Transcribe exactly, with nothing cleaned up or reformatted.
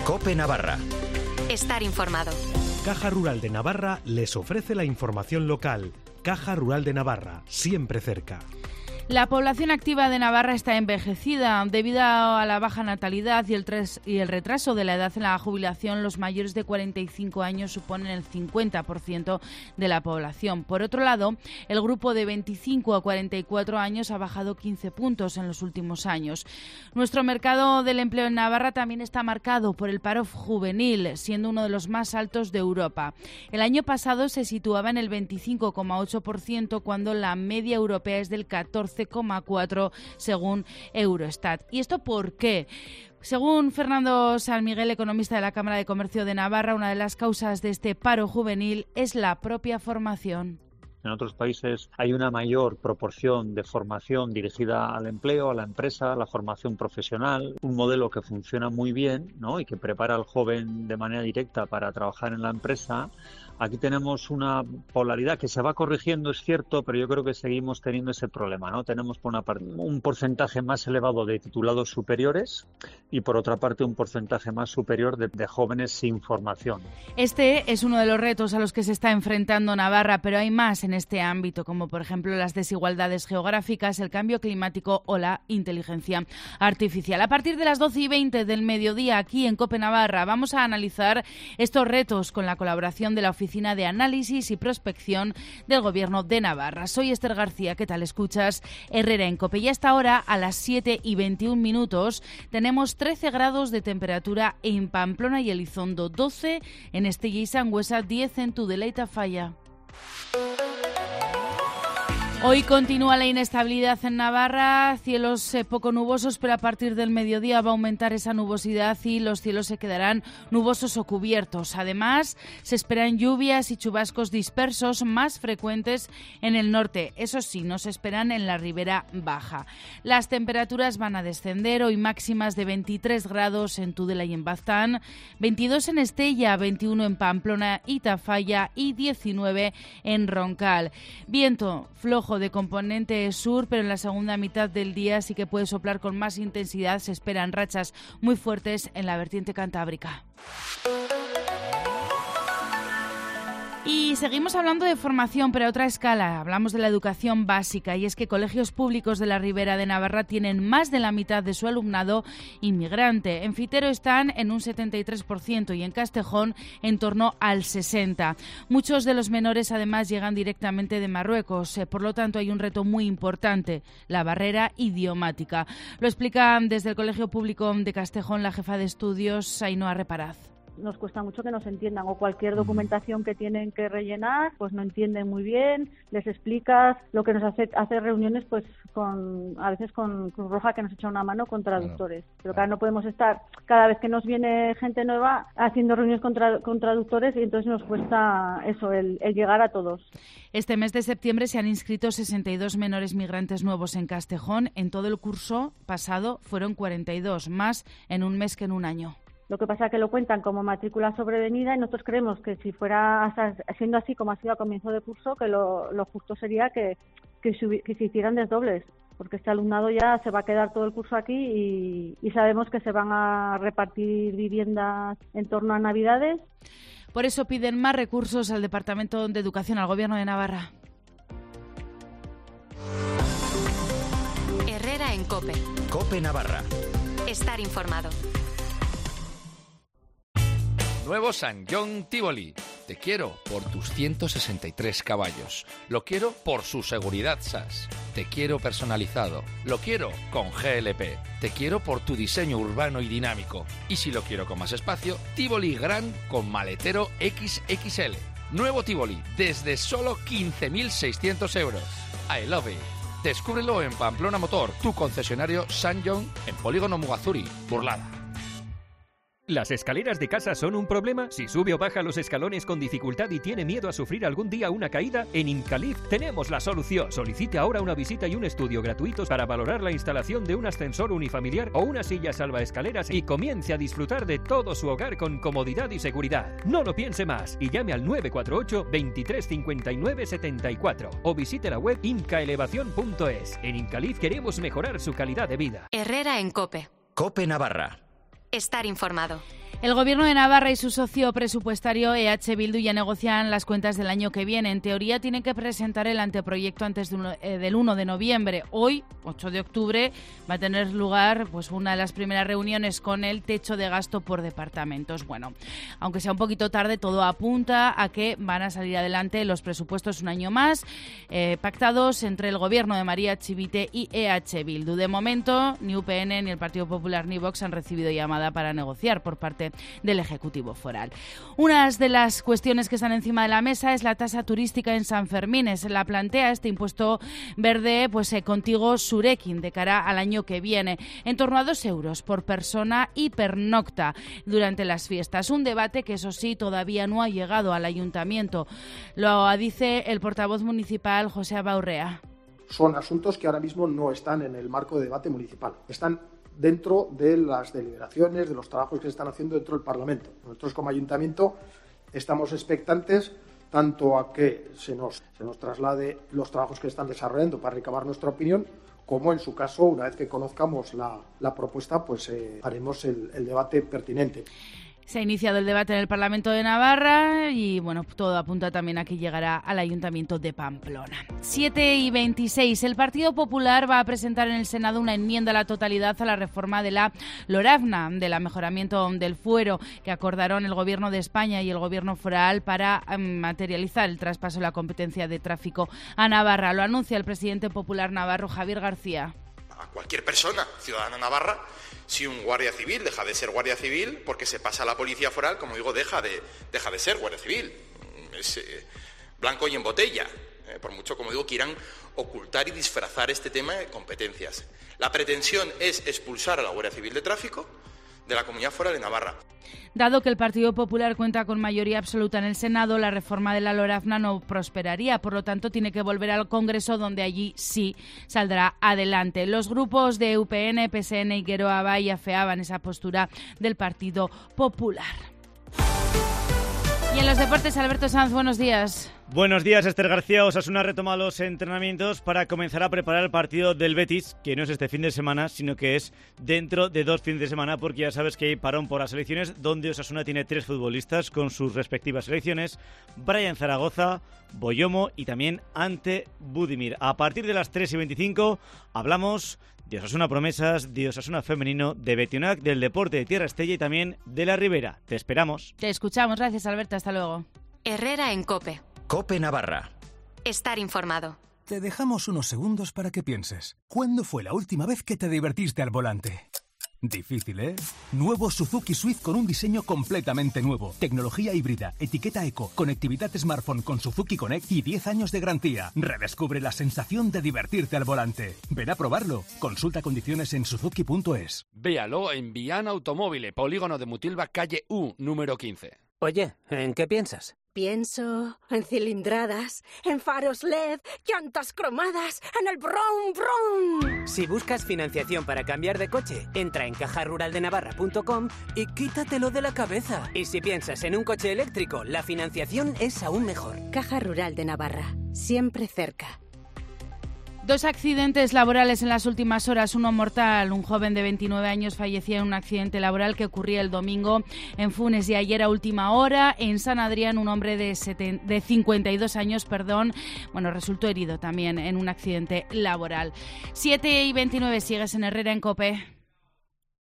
COPE Navarra. Estar informado. Caja Rural de Navarra les ofrece la información local. Caja Rural de Navarra, siempre cerca. La población activa de Navarra está envejecida. Debido a la baja natalidad y el, tres, y el retraso de la edad en la jubilación, los mayores de cuarenta y cinco años suponen el cincuenta por ciento de la población. Por otro lado, el grupo de veinticinco a cuarenta y cuatro años ha bajado quince puntos en los últimos años. Nuestro mercado del empleo en Navarra también está marcado por el paro juvenil, siendo uno de los más altos de Europa. El año pasado se situaba en el veinticinco coma ocho por ciento, cuando la media europea es del catorce coma cuatro por ciento según Eurostat. ¿Y esto por qué? Según Fernando San Miguel, economista de la Cámara de Comercio de Navarra, una de las causas de este paro juvenil es la propia formación. En otros países hay una mayor proporción de formación dirigida al empleo, a la empresa, a la formación profesional, un modelo que funciona muy bien, ¿no? Y que prepara al joven de manera directa para trabajar en la empresa. Aquí tenemos una polaridad que se va corrigiendo, es cierto, pero yo creo que seguimos teniendo ese problema, ¿no? Tenemos por una parte un porcentaje más elevado de titulados superiores y por otra parte un porcentaje más superior de, de jóvenes sin formación. Este es uno de los retos a los que se está enfrentando Navarra, pero hay más en este ámbito, como por ejemplo las desigualdades geográficas, el cambio climático o la inteligencia artificial. A partir de las doce y veinte del mediodía, aquí en COPE Navarra, vamos a analizar estos retos con la colaboración de la Oficina de Análisis y Prospección del Gobierno de Navarra. Soy Esther García, ¿qué tal? Escuchas Herrera en COPE. Y hasta ahora, a las siete y veintiún minutos, tenemos trece grados de temperatura en Pamplona y Elizondo, doce en Estella y Sangüesa, diez en Tudela y Tafalla. Hoy continúa la inestabilidad en Navarra, cielos eh, poco nubosos, pero a partir del mediodía va a aumentar esa nubosidad y los cielos se quedarán nubosos o cubiertos. Además, se esperan lluvias y chubascos dispersos más frecuentes en el norte. Eso sí, no se esperan en la ribera baja. Las temperaturas van a descender, hoy máximas de veintitrés grados en Tudela y en Baztán, veintidós en Estella, veintiuno en Pamplona y Tafalla y diecinueve en Roncal. Viento flojo de componente sur, pero en la segunda mitad del día sí que puede soplar con más intensidad. Se esperan rachas muy fuertes en la vertiente cantábrica. Y seguimos hablando de formación, pero a otra escala. Hablamos de la educación básica, y es que colegios públicos de la Ribera de Navarra tienen más de la mitad de su alumnado inmigrante. En Fitero están en un setenta y tres por ciento y en Castejón en torno al sesenta por ciento. Muchos de los menores además llegan directamente de Marruecos, por lo tanto hay un reto muy importante, la barrera idiomática. Lo explica desde el Colegio Público de Castejón la jefa de estudios, Ainhoa Reparaz. Nos cuesta mucho que nos entiendan, o cualquier documentación que tienen que rellenar, pues no entienden muy bien, les explicas, lo que nos hace hacer reuniones pues con a veces con Cruz Roja, que nos echa una mano, con traductores. Claro, pero claro, no podemos estar cada vez que nos viene gente nueva haciendo reuniones con, tra- con traductores, y entonces nos cuesta eso, el, el llegar a todos. Este mes de septiembre se han inscrito sesenta y dos menores migrantes nuevos en Castejón. En todo el curso pasado fueron cuarenta y dos, más en un mes que en un año. Lo que pasa es que lo cuentan como matrícula sobrevenida, y nosotros creemos que si fuera siendo así como ha sido a comienzo de curso, que lo, lo justo sería que, que, subi- que se hicieran desdobles, porque este alumnado ya se va a quedar todo el curso aquí y, y sabemos que se van a repartir viviendas en torno a Navidades. Por eso piden más recursos al Departamento de Educación, al Gobierno de Navarra. Herrera en COPE. COPE Navarra. Estar informado. Nuevo San John Tivoli. Te quiero por tus ciento sesenta y tres caballos. Lo quiero por su seguridad S A S. Te quiero personalizado. Lo quiero con G L P. Te quiero por tu diseño urbano y dinámico. Y si lo quiero con más espacio, Tivoli Grand con maletero equis equis ele. Nuevo Tivoli, desde solo quince mil seiscientos euros. I love it. Descúbrelo en Pamplona Motor, tu concesionario San John, en Polígono Mugazuri, Burlada. ¿Las escaleras de casa son un problema? Si sube o baja los escalones con dificultad y tiene miedo a sufrir algún día una caída, en Incalif tenemos la solución. Solicite ahora una visita y un estudio gratuitos para valorar la instalación de un ascensor unifamiliar o una silla salvaescaleras y comience a disfrutar de todo su hogar con comodidad y seguridad. No lo piense más y llame al nueve cuatro ocho, veintitrés cincuenta y nueve setenta y cuatro o visite la web incaelevación punto es. En Incalif queremos mejorar su calidad de vida. Herrera en COPE. COPE Navarra. Estar informado. El Gobierno de Navarra y su socio presupuestario E H Bildu ya negocian las cuentas del año que viene. En teoría tienen que presentar el anteproyecto antes de uno, eh, del uno de noviembre. Hoy, ocho de octubre, va a tener lugar pues una de las primeras reuniones con el techo de gasto por departamentos. Bueno, aunque sea un poquito tarde, todo apunta a que van a salir adelante los presupuestos un año más, eh, pactados entre el Gobierno de María Chivite y E H Bildu. De momento, ni U P N, ni el Partido Popular, ni Vox han recibido llamada para negociar por parte del Ejecutivo Foral. Una de las cuestiones que están encima de la mesa es la tasa turística en San Fermines. La plantea este impuesto verde pues eh, contigo Surekin de cara al año que viene, en torno a dos euros por persona y pernocta durante las fiestas. Un debate que, eso sí, todavía no ha llegado al Ayuntamiento. Lo dice el portavoz municipal José Abaurrea. Son asuntos que ahora mismo no están en el marco de debate municipal. Están dentro de las deliberaciones, de los trabajos que se están haciendo dentro del Parlamento. Nosotros como Ayuntamiento estamos expectantes tanto a que se nos, se nos traslade los trabajos que están desarrollando para recabar nuestra opinión, como en su caso, una vez que conozcamos la, la propuesta, pues eh, haremos el, el debate pertinente. Se ha iniciado el debate en el Parlamento de Navarra y, bueno, todo apunta también a que llegará al Ayuntamiento de Pamplona. siete y veintiséis. El Partido Popular va a presentar en el Senado una enmienda a la totalidad a la reforma de la LORAFNA, del mejoramiento del fuero, que acordaron el Gobierno de España y el Gobierno foral para um, materializar el traspaso de la competencia de tráfico a Navarra. Lo anuncia el presidente popular navarro, Javier García. A cualquier persona, ciudadana navarra, si un guardia civil deja de ser guardia civil porque se pasa a la policía foral, como digo, deja de, deja de ser guardia civil. Es eh, blanco y en botella, eh, por mucho, como digo, quieran ocultar y disfrazar este tema de competencias. La pretensión es expulsar a la Guardia Civil de Tráfico de la Comunidad Foral de Navarra. Dado que el Partido Popular cuenta con mayoría absoluta en el Senado, la reforma de la LORAFNA no prosperaría. Por lo tanto, tiene que volver al Congreso, donde allí sí saldrá adelante. Los grupos de U P N, P S N y Geroa Bai afeaban esa postura del Partido Popular. Y en los deportes, Alberto Sanz, buenos días. Buenos días, Esther García. Osasuna retoma los entrenamientos para comenzar a preparar el partido del Betis, que no es este fin de semana, sino que es dentro de dos fines de semana, porque ya sabes que hay parón por las selecciones, donde Osasuna tiene tres futbolistas con sus respectivas selecciones: Brian Zaragoza, Boyomo y también Ante Budimir. A partir de las tres y veinticinco hablamos de Osasuna Promesas, de Osasuna Femenino, de Betionac, del deporte de Tierra Estella y también de la Ribera. Te esperamos. Te escuchamos. Gracias, Alberto. Hasta luego. Herrera en COPE. COPE Navarra. Estar informado. Te dejamos unos segundos para que pienses. ¿Cuándo fue la última vez que te divertiste al volante? Difícil, ¿eh? Nuevo Suzuki Swift con un diseño completamente nuevo. Tecnología híbrida, etiqueta eco, conectividad smartphone con Suzuki Connect y diez años de garantía. Redescubre la sensación de divertirte al volante. Ven a probarlo. Consulta condiciones en suzuki punto es. Véalo en Viana Automóvil, polígono de Mutilva, calle U, número quince. Oye, ¿en qué piensas? Pienso en cilindradas, en faros L E D, llantas cromadas, en el brum brum. Si buscas financiación para cambiar de coche, entra en caja rural de navarra punto com y quítatelo de la cabeza. Y si piensas en un coche eléctrico, la financiación es aún mejor. Caja Rural de Navarra, siempre cerca. Dos accidentes laborales en las últimas horas, uno mortal. Un joven de veintinueve años fallecía en un accidente laboral que ocurría el domingo en Funes, y ayer a última hora en San Adrián un hombre de, seten- de cincuenta y dos años, perdón, bueno, resultó herido también en un accidente laboral. siete y veintinueve, sigues en Herrera en COPE.